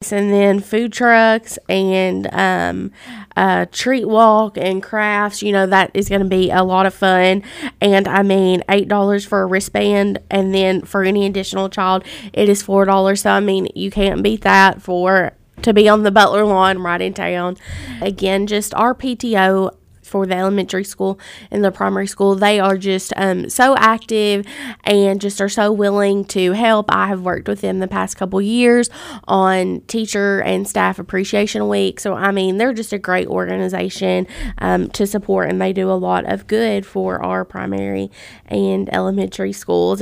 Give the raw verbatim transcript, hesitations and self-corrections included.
events, and then food trucks and um, a treat walk and crafts. You know, that is going to be a lot of fun. And I mean, eight dollars for a wristband, and then for any additional child, it is four dollars. So, I mean, you can't beat that for to be on the Butler lawn right in town. Again, just our P T O for the elementary school and the primary school, they are just um, so active and just are so willing to help. I have worked with them the past couple years on Teacher and Staff Appreciation Week. So, I mean, they're just a great organization um, to support, and they do a lot of good for our primary and elementary schools.